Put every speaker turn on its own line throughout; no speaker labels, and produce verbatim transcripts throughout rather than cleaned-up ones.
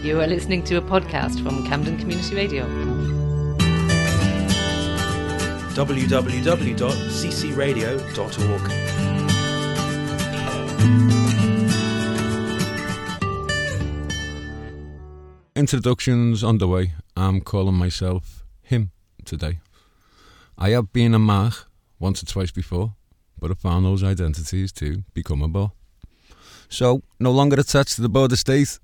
You are listening to a podcast from Camden Community Radio.
w w w dot c c radio dot org.
Introductions underway. I'm calling myself him today. I have been a Mark once or twice before, but I found those identities to become a bar. So, no longer attached to the border state.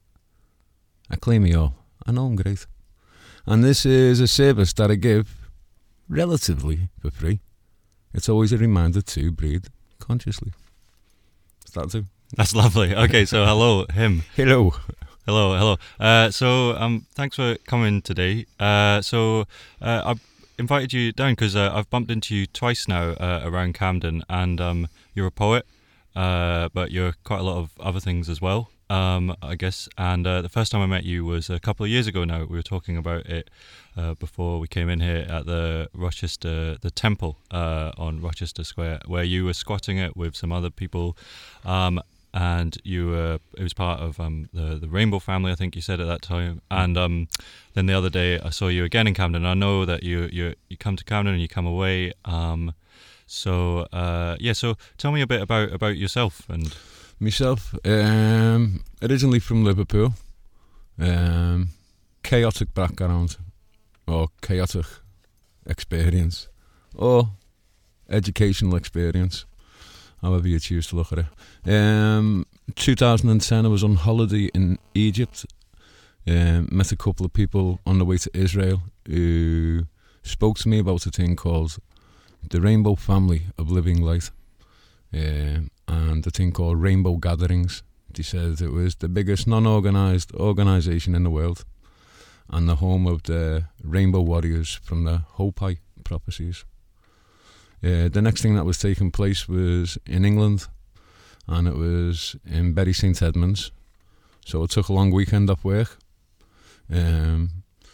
I claim me all. I know I'm great. And this is a service that I give relatively for free. It's always a reminder to breathe consciously. Is that too?
That's lovely. Okay, so hello, him.
Hello.
Hello, hello. Uh, so, um, thanks for coming today. Uh, so, uh, I've invited you down because uh, I've bumped into you twice now uh, around Camden, and um, you're a poet, uh, but you're quite a lot of other things as well, um, I guess. And uh, the first time I met you was a couple of years ago now. We were talking about it uh, before we came in here at the Rochester, the Temple uh, on Rochester Square, where you were squatting it with some other people. Um, And you were, it was part of um, the the Rainbow family, I think you said at that time. And um, then the other day I saw you again in Camden. I know that you you you come to Camden and you come away. Um, so uh, yeah, so tell me a bit about, about yourself and
myself. Um, originally from Liverpool, um, chaotic background, or chaotic experience, or educational experience, however you choose to look at it. Um, two thousand ten, I was on holiday in Egypt. Um, met a couple of people on the way to Israel who spoke to me about a thing called the Rainbow Family of Living Light, um, and a thing called Rainbow Gatherings. They said it was the biggest non-organised organisation in the world, and the home of the Rainbow Warriors from the Hopi prophecies. Uh, the next thing that was taking place was in England, and it was in Bury St Edmunds. So I took a long weekend off work, um,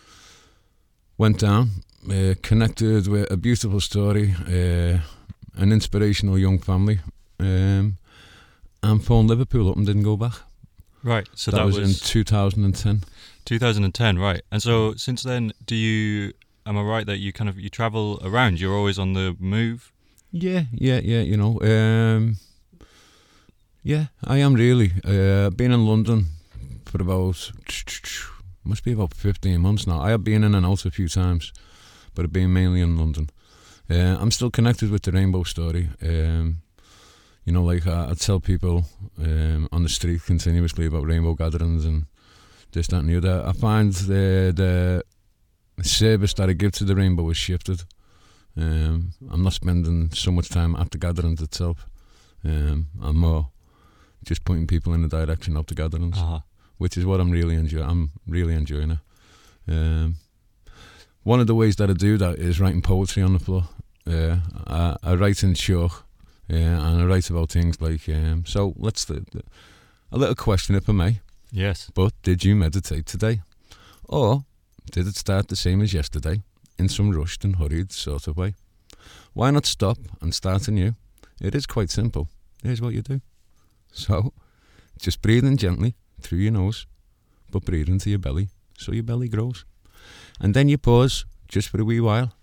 went down, uh, connected with a beautiful story, uh, an inspirational young family, um, and phoned Liverpool up and didn't go back.
Right, so
that,
that
was,
was
in two thousand ten.
two thousand ten, right. And so since then, do you, am I right that you kind of, you travel around, you're always on the move?
Yeah, yeah, yeah, you know, um, yeah, I am really. Uh, I've been in London for about, must be about fifteen months now. I have been in and out a few times, but I've been mainly in London. Uh, I'm still connected with the Rainbow story. Um, you know, like I, I tell people um, on the street continuously about rainbow gatherings and this, that and the other. I find the, the service that I give to the rainbow has shifted. Um, I'm not spending so much time at the gatherings itself. Um, I'm more just pointing people in the direction of the gatherings, uh-huh. which is what I'm really enjoying. I'm really enjoying it. Um, one of the ways that I do that is writing poetry on the floor. Uh, I, I write in chalk, uh, and I write about things like. Um, so let's do a little question, if I may.
Yes.
But did you meditate today, or did it start the same as yesterday? In some rushed and hurried sort of way. Why not stop and start anew? It is quite simple. Here's what you do. So, just breathe in gently through your nose, but breathe into your belly so your belly grows. And then you pause just for a wee while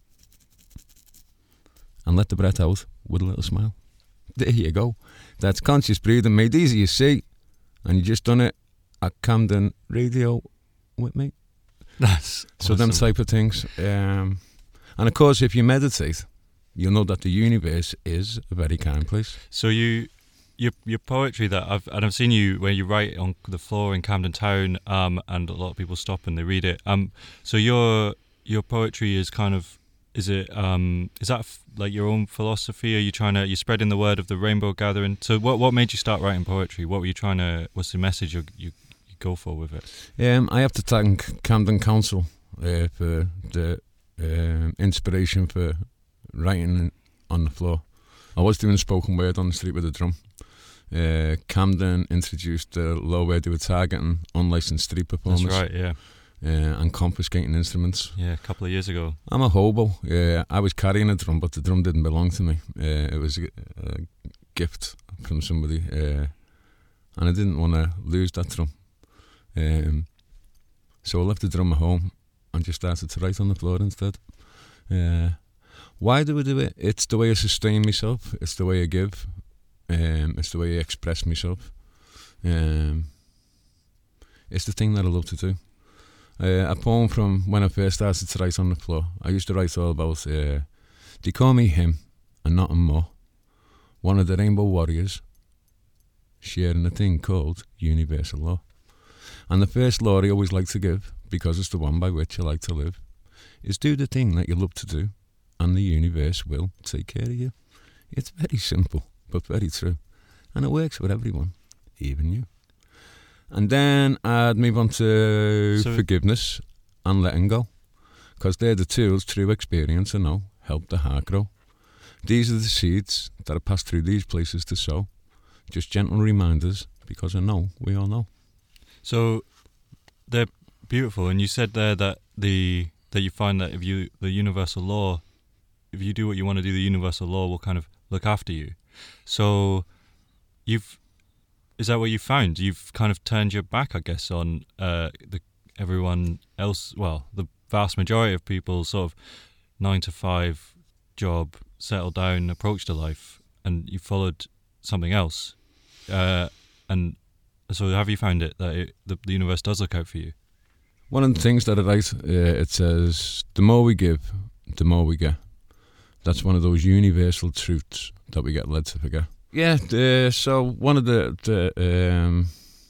and let the breath out with a little smile. There you go. That's conscious breathing made easy, you see. And you just done it at Camden Radio with me.
That's
so
awesome.
Them type of things, um, and of course, if you meditate, you'll know that the universe is a very kind place.
So you, your your poetry that I've and I've seen you where you write on the floor in Camden Town, um, and a lot of people stop and they read it. Um, so your your poetry is kind of, is it um, is that f- like your own philosophy? Are you trying to, you're spreading the word of the Rainbow Gathering? So what what made you start writing poetry? What were you trying to? What's the message you you go for with it?
Um, I have to thank Camden Council uh, for the uh, inspiration for writing on the floor. I was doing spoken word on the street with a drum. Uh, Camden introduced the law where they were targeting unlicensed street performers.
That's right, yeah.
Uh, and confiscating instruments.
Yeah, a couple of years ago.
I'm a hobo. Uh, I was carrying a drum, but the drum didn't belong to me. Uh, it was a, a gift from somebody, uh, and I didn't want to lose that drum. Um, so I left the drum at home and just started to write on the floor instead. Uh, why do I do it? It's the way I sustain myself. It's the way I give. Um, it's the way I express myself. Um, it's the thing that I love to do. Uh, a poem from when I first started to write on the floor. I used to write all about, uh, they call me him and nothing more. One of the Rainbow Warriors, sharing a thing called universal law. And the first law I always like to give, because it's the one by which I like to live, is do the thing that you love to do, and the universe will take care of you. It's very simple, but very true. And it works for everyone, even you. And then I'd move on to so forgiveness and letting go, because they're the tools through experience I know help the heart grow. These are the seeds that are passed through these places to sow. Just gentle reminders, because I know we all know.
So they're beautiful, and you said there that the that you find that if you the universal law, if you do what you want to do, the universal law will kind of look after you. So you've is that what you found? You've kind of turned your back, I guess, on uh, the everyone else. Well, the vast majority of people sort of nine to five job, settle down approach to life, and you followed something else. Uh, and so, have you found it that it, the, the universe does look out for you?
One of the things that I write, uh, it says, the more we give, the more we get. That's one of those universal truths that we get led to forget. Yeah, the, so one of the, the um,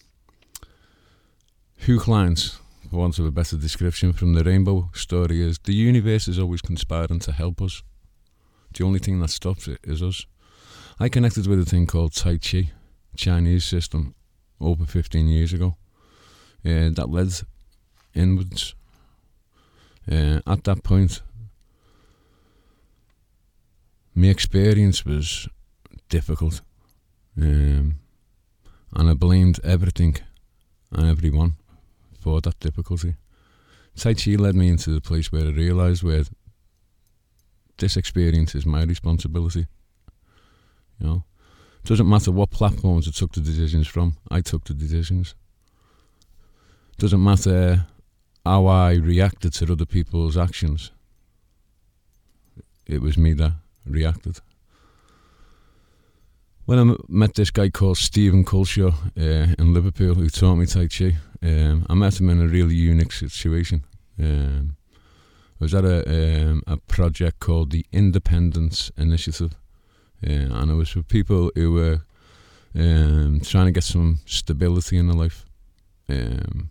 hook lines, for want of a better description, from the Rainbow story is, the universe is always conspiring to help us. The only thing that stops it is us. I connected with a thing called Tai Chi, Chinese system, over fifteen years ago. Uh, that led inwards. Uh, at that point, my experience was difficult, um, and I blamed everything and everyone for that difficulty. Tai Chi led me into the place where I realised where this experience is my responsibility. You know, it doesn't matter what platforms I took the decisions from. I took the decisions. It doesn't matter how I reacted to other people's actions. It was me that reacted. When I m- met this guy called Stephen Culshaw uh, in Liverpool, who taught me Tai Chi, um, I met him in a really unique situation. Um, I was at a um, a project called the Independence Initiative, uh, and it was for people who were um, trying to get some stability in their life, um,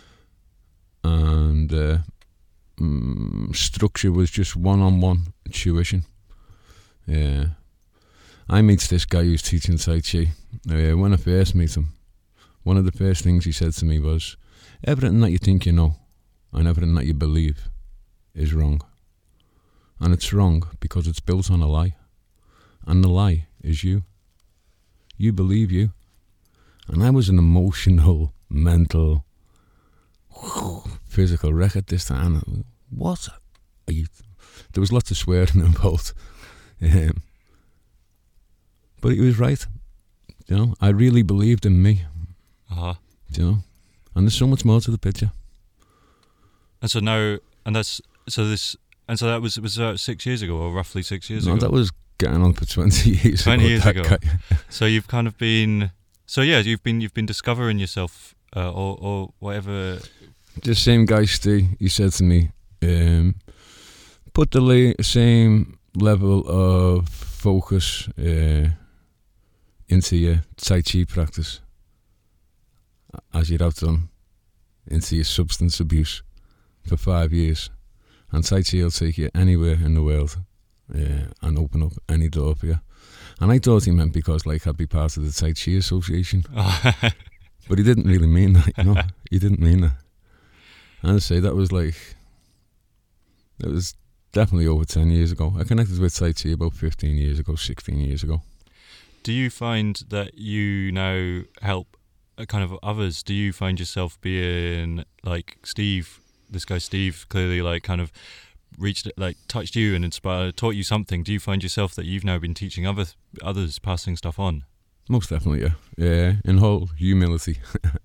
and uh, um, structure was just one-on-one tuition. Uh, I meet this guy who's teaching Tai Chi. Uh, when I first meet him, one of the first things he said to me was, everything that you think you know and everything that you believe is wrong. And it's wrong because it's built on a lie. And the lie is you. You believe you. And I was an emotional, mental, physical wreck at this time. What are you? There was lots of swearing involved. Um, but he was right. You know, I really believed in me.
Uh-huh.
You know, and there's so much more to the picture.
And so now, and that's so this, and so that was was uh, six years ago, or roughly six years
no,
ago.
No, that was getting on for twenty years.
Twenty
ago,
years ago.
Guy.
So you've kind of been, so yeah, you've been you've been discovering yourself, uh, or or whatever.
The same guy, Steve, he said to me, um, put the la- same level of focus uh, into your Tai Chi practice as you'd have done into your substance abuse for five years. And Tai Chi will take you anywhere in the world uh, and open up any door for you. And I thought he meant because like I'd be part of the Tai Chi Association. But he didn't really mean that, you know. He didn't mean that. And I say that was like, it was definitely over ten years ago. I connected with Tai Chi about fifteen years ago, sixteen years ago.
Do you find that you now help kind of others? Do you find yourself being like Steve, this guy Steve, clearly like kind of reached, like touched you and inspired, taught you something? Do you find yourself that you've now been teaching other others, passing stuff on?
Most definitely, yeah. Yeah, in whole humility.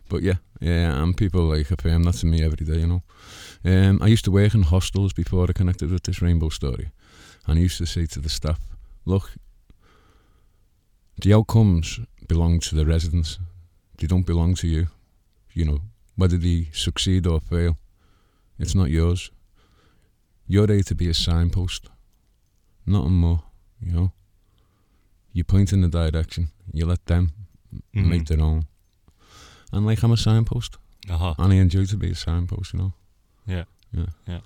But yeah, yeah, and people like affirm that to me every day, you know. Um, I used to work in hostels before I connected with this rainbow story, and I used to say to the staff, look, the outcomes belong to the residents. They don't belong to you. You know, whether they succeed or fail, it's not yours. You're there to be a signpost, nothing more, you know. You point in the direction, you let them mm. make their own. And like, I'm a signpost,
uh-huh.
and I enjoy to be a signpost, you know.
Yeah,
yeah,
yeah.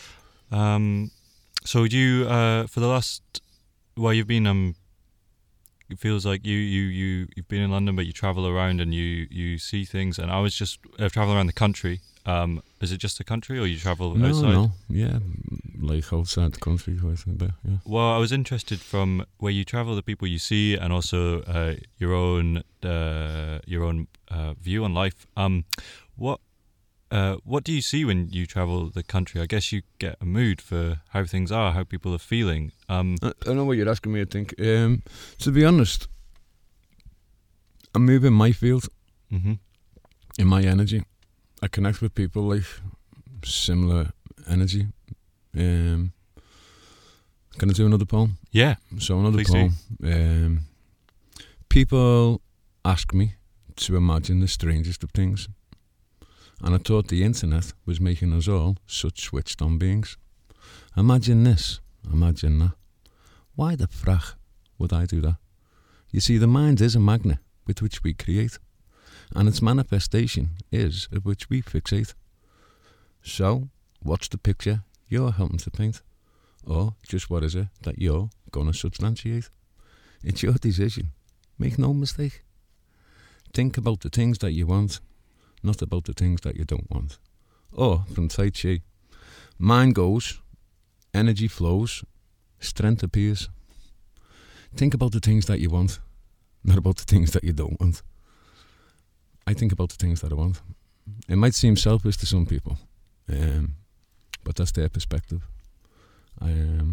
Um, so you, uh, for the last, well, you've been, um, it feels like you, you, you, you've been in London, but you travel around and you, you see things. And I was just uh, traveling around the country. Um, is it just the country, or you travel
no,
outside?
No, no, yeah, like outside the country, quite a bit, yeah.
Well, I was interested from where you travel, the people you see, and also uh, your own, uh, your own uh, view on life. Um, what, uh, what do you see when you travel the country? I guess you get a mood for how things are, how people are feeling. Um,
I, I know what you're asking me. I think, um, to be honest, I'm moving my field,
mm-hmm.
in my energy. I connect with people like similar energy. Um, can I do another poem?
Yeah.
So another
Please
poem. Um, people ask me to imagine the strangest of things, and I thought the internet was making us all such switched on beings. Imagine this, imagine that. Why the frack would I do that? You see, the mind is a magnet with which we create, and its manifestation is at which we fixate. So, what's the picture you're helping to paint? Or just what is it that you're gonna substantiate? It's your decision. Make no mistake. Think about the things that you want, not about the things that you don't want. Or, from Tai Chi, mind goes, energy flows, strength appears. Think about the things that you want, not about the things that you don't want. I think about the things that I want. It might seem selfish to some people, um, but that's their perspective. I um,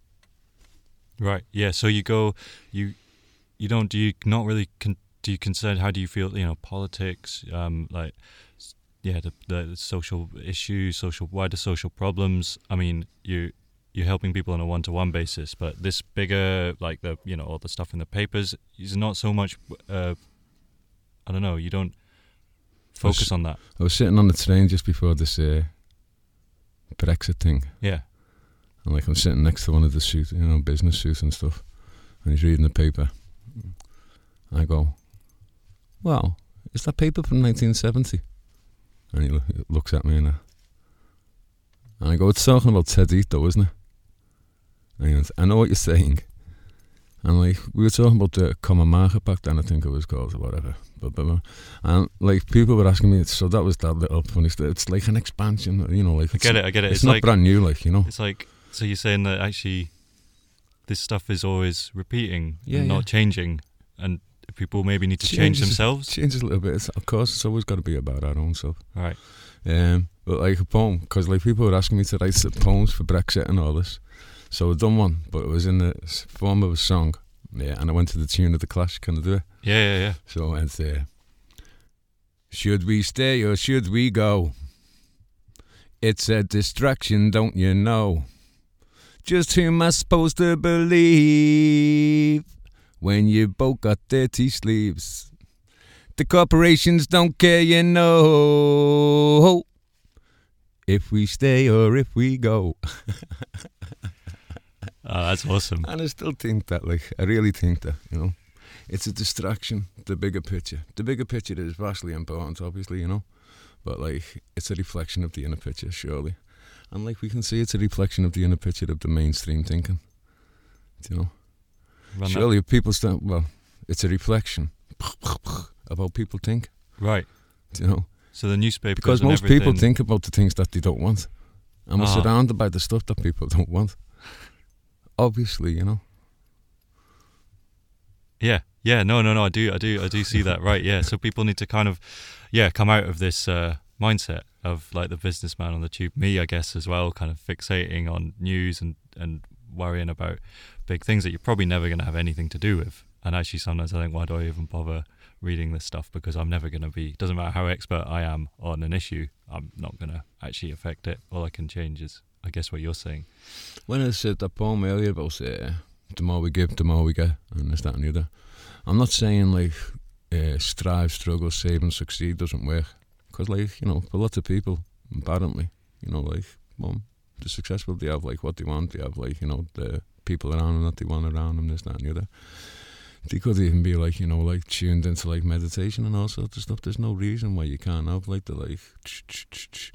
right. Yeah. So you go, you, you don't. Do you not really? Con- do you consider? How do you feel? You know, politics. Um, like, yeah, the, the social issues, social wider social problems. I mean, you you're helping people on a one-to-one basis, but this bigger, like the you know all the stuff in the papers, is not so much. Uh, I don't know. You don't focus
was,
on that.
I was sitting on the train just before this uh, Brexit thing.
Yeah.
And like I'm sitting next to one of the suits, you know, business suits and stuff, and he's reading the paper. And I go, "Wow, is that paper from nineteen seventy?" And he, lo- he looks at me and I, and I go, "It's talking about Ted Ito, isn't it?" And he goes, "I know what you're saying." And like we were talking about the Common Market back then, I think it was called or whatever. But, but and like people were asking me, so that was that little funny stuff. It's like an expansion, you know. Like
I get it, I get it.
It's,
it's
not
like,
brand new, like you know.
It's like so you're saying that actually this stuff is always repeating,
yeah,
and not
yeah.
changing, and people maybe need to
changes,
change themselves.
Changes a little bit. It's, of course, it's always got to be about our own self.
Right.
Um, but like a poem, because like people were asking me to write poems for Brexit and all this, so I've done one, but it was in the form of a song. Yeah, and I went to the tune of the Clash. Can I do it?
Yeah, yeah, yeah.
So I went there. Should we stay or should we go? It's a distraction, don't you know? Just who am I supposed to believe when you both got dirty sleeves? The corporations don't care, you know, if we stay or if we go.
Oh, that's awesome.
And I still think that, like, I really think that, you know, it's a distraction, the bigger picture. The bigger picture is vastly important, obviously, you know, but, like, it's a reflection of the inner picture, surely. And, like, we can see it's a reflection of the inner picture of the mainstream thinking, you know. Run surely if people start, well, it's a reflection of how people think.
Right.
You know.
So the newspapers
Because
and
most
everything...
people think about the things that they don't want. And we're
uh-huh.
surrounded by the stuff that people don't want. Obviously, you know.
Yeah, yeah, no, no, no. I do, I do, I do see that. Right, yeah. So people need to kind of, yeah, come out of this uh, mindset of like the businessman on the tube. Me, I guess, as well, kind of fixating on news and and worrying about big things that you're probably never going to have anything to do with. And actually, sometimes I think, why do I even bother reading this stuff, because I'm never going to be, doesn't matter how expert I am on an issue, I'm not going to actually affect it. All I can change is, I guess, what you're saying.
When I said that poem earlier about uh, the more we give, the more we get, and this, that and the other, I'm not saying like uh, strive, struggle, save and succeed doesn't work. Because like, you know, for lots of people, apparently, you know, like, well, the successful, they have like what they want, they have like, you know, the people around them that they want around them, this, that and the other. They could even be like, you know, like tuned into like meditation and all sorts of stuff. There's no reason why you can't have like the like ch ch ch ch.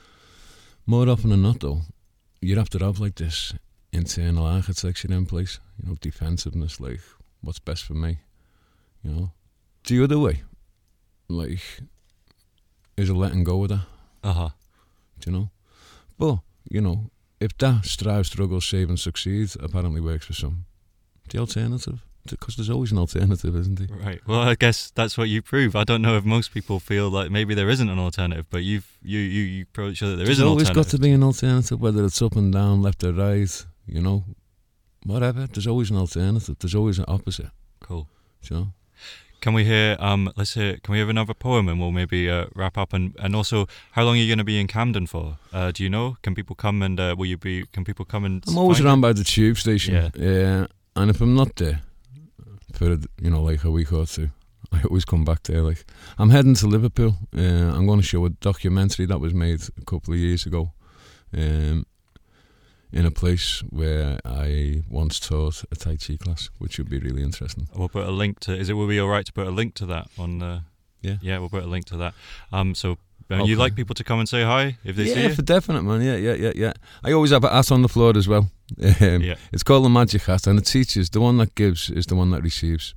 More often than not though, you'd have to have like this internal architecture in place, you know, defensiveness, like what's best for me, you know. The other way, like, is a letting go of that.
Uh-huh.
Do you know? But, you know, if that strive, struggle, save and succeed apparently works for some, the alternative, because there's always an alternative, isn't there?
Right. Well, I guess that's what you prove. I don't know if most people feel like maybe there isn't an alternative, but you've you you you prove sure that there
there's
is an
always
alternative.
got to be an alternative, whether it's up and down, left or right, you know, whatever. There's always an alternative. There's always an opposite.
Cool.
You know?
Can we hear? Um, let's hear. Can we have another poem, and we'll maybe uh, wrap up. And, and also, how long are you going to be in Camden for? Uh, do you know? Can people come and uh, will you be? Can people come and?
I'm always
find
around
you?
by the tube station.
Yeah.
Yeah. And if I'm not there for, you know, like a week or two, I always come back there. Like, I'm heading to Liverpool. Uh, I'm going to show a documentary that was made a couple of years ago, um, in a place where I once taught a Tai Chi class, which would be really interesting.
We'll put a link to. Is it? Will be all right to put a link to that on the?
Yeah.
Yeah, we'll put a link to that. Um. So. Uh,
Okay.
You like people to come and say hi if they
yeah,
see you?
for definite, man. Yeah, yeah, yeah, yeah. I always have a hat on the floor as well. Um,
Yeah.
It's called the magic hat, and it teaches the one that gives is the one that receives.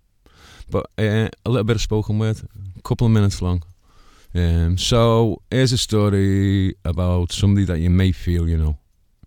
But uh, a little bit of spoken word, a couple of minutes long. Um, so here's a story about somebody that you may feel, you know.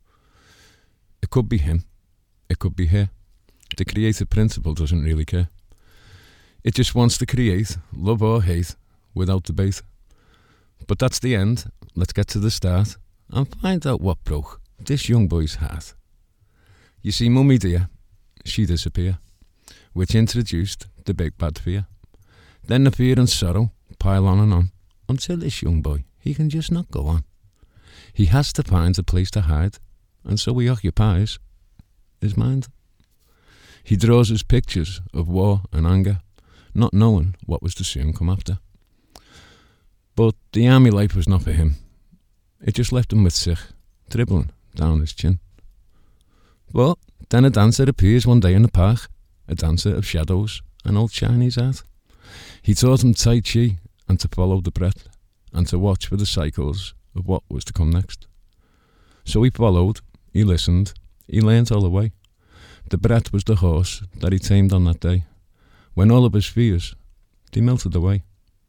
It could be him. It could be her. The creative principle doesn't really care. It just wants to create, love or hate, without debate. But that's the end. Let's get to the start and find out what broke this young boy's heart. You see, Mummy dear, she disappeared, which introduced the big bad fear. Then the fear and sorrow pile on and on, until this young boy, he can just not go on. He has to find a place to hide, and so he occupies his mind. He draws his pictures of war and anger, not knowing what was to soon come after. But the army life was not for him. It just left him with sich, dribbling down his chin. But then a dancer appears one day in the park, a dancer of shadows and old Chinese art. He taught him Tai Chi and to follow the breath and to watch for the cycles of what was to come next. So he followed, he listened, he learnt all the way. The breath was the horse that he tamed on that day, when all of his fears, they melted away.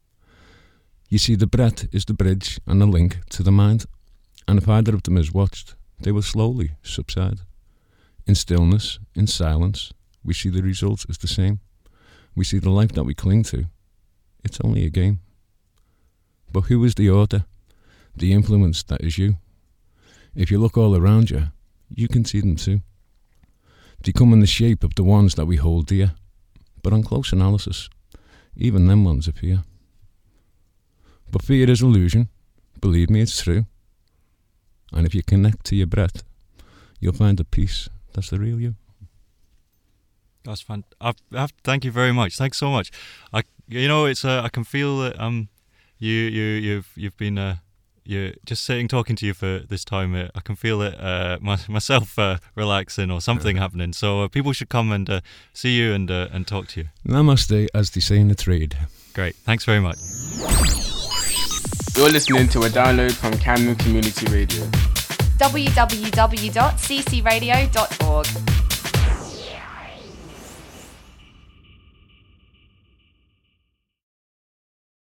You see, the breath is the bridge and the link to the mind, and if either of them is watched, they will slowly subside. In stillness, in silence, we see the result is the same. We see the life that we cling to. It's only a game. But who is the author? The influence that is you. If you look all around you, you can see them too. They come in the shape of the ones that we hold dear, but on close analysis, even them ones appear. But fear is illusion. Believe me, it's true. And if you connect to your breath, you'll find a peace that's the real you.
That's fun. I've, I've, thank you very much. Thanks so much. I, you know, it's. Uh, I can feel that. Um, you, you, you've, you've been. Uh, you just sitting talking to you for this time. Uh, I can feel it. Uh, my, myself uh, relaxing or something yeah. happening. So uh, people should come and uh, see you and uh, and talk to you.
Namaste, as they say in the trade.
Great. Thanks very much.
You're listening to a download from Camden Community Radio.
w w w dot c c radio dot org